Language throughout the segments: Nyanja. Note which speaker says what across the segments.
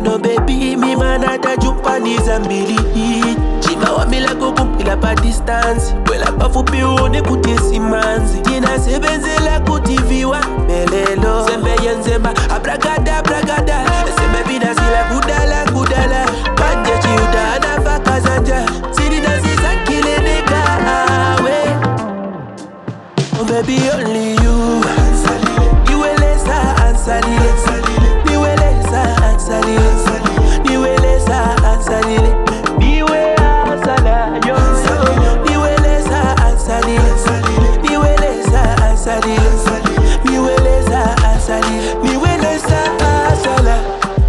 Speaker 1: No baby, mi manata jupani zambili. Chima wa mila kukumpila pa distance. Wela pafupi uone kutesi manzi. Tina sebenzela kutiviwa melelo. Sembe yenzema abragada abragada. Sembe bina sila kudala kudala. Panje chiuda anafaka zanja. Siri na sisa kile nega awe. Oh baby only you. Niweleza ansalile. Niweleza ansalile. Niweleza ansalile. Niwe ansala yo. Niweleza ansalile. Niweleza ansalile. Niweleza ansalile. Niweleza ansala.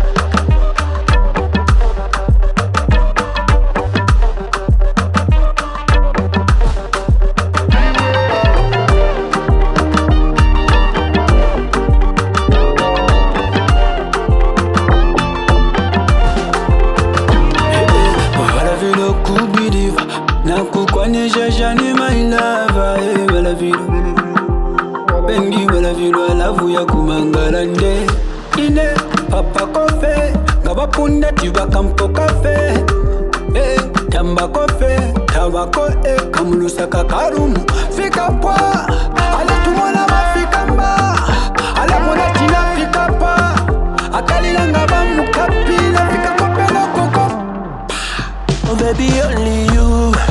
Speaker 2: Jani my lover, wala vilo Bengi wala vilo alavu ya kumangalande Ine papa kofe Ngabapunda tiba kampo kafe Tamba kofe Tabako kamulusa kakarumu Fika pwa Ala tumona mafika mba Ala mona tina fika pa Akalila ngabamu kapila Fika kope no koko
Speaker 1: Oh baby only you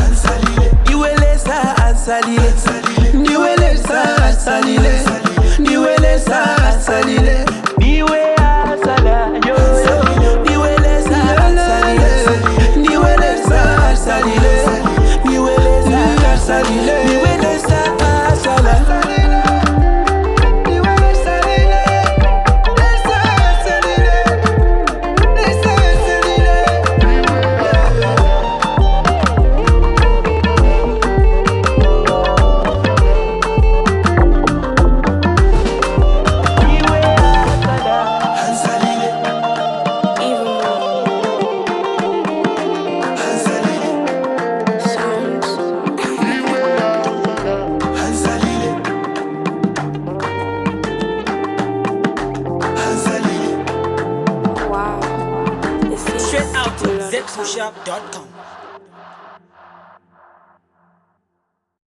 Speaker 1: Salile, niweleza salile, niweleza salile, niwe asala yo yo, niweleza salile, niweleza salile, niweleza salile, niweleza asala.
Speaker 3: Straight out to zpushup.com.